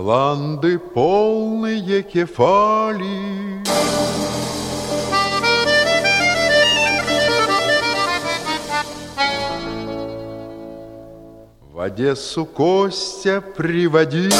Ланды полные кефали, в Одессу Костя приводил.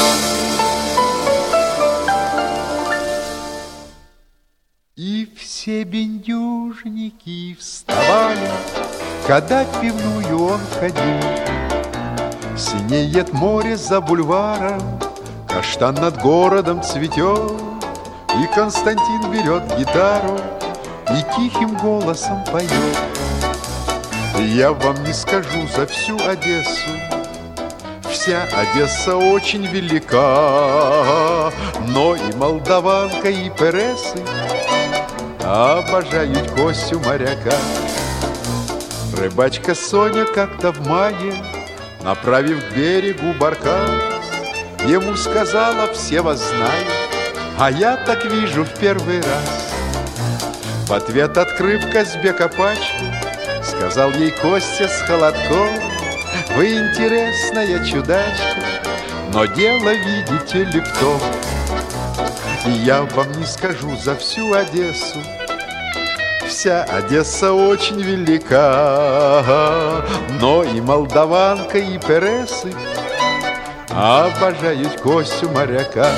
И все бендюжники вставали, когда в пивную он ходил. Синеет море за бульваром, каштан над городом цветет, и Константин берет гитару и тихим голосом поет. Я вам не скажу за всю Одессу, вся Одесса очень велика, но и молдаванка, и пересы обожают Костю моряка. Рыбачка Соня как-то в мае, направив к берегу баркас, ему сказала: все вас знают, а я так вижу в первый раз. В ответ, открыв Казбека пачку, сказал ей Костя с холодком: вы интересная чудачка, но дело, видите ли, в том. Я вам не скажу за всю Одессу, вся Одесса очень велика, но и молдаванка, и пересы обожают Костю моряка.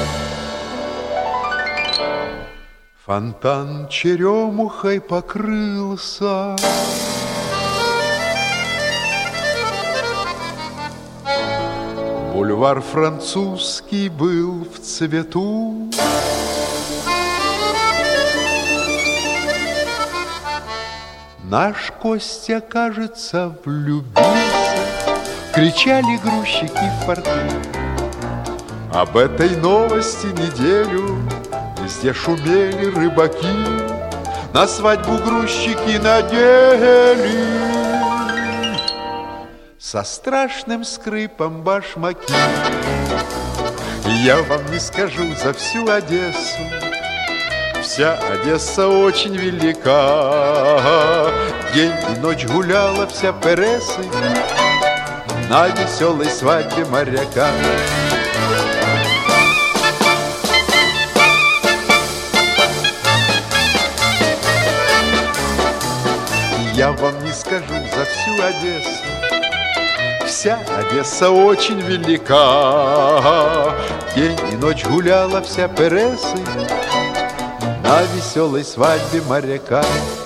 Фонтан черемухой покрылся, бульвар Французский был в цвету. Наш Костя, кажется, влюбился, кричали грузчики в порту. Об этой новости неделю везде шумели рыбаки, на свадьбу грузчики надели со страшным скрипом башмаки. Я вам не скажу за всю Одессу, вся Одесса очень велика, день и ночь гуляла вся пересы на веселой свадьбе моряка. Я вам не скажу за всю Одессу, вся Одесса очень велика, день и ночь гуляла вся пересы на веселой свадьбе моряка.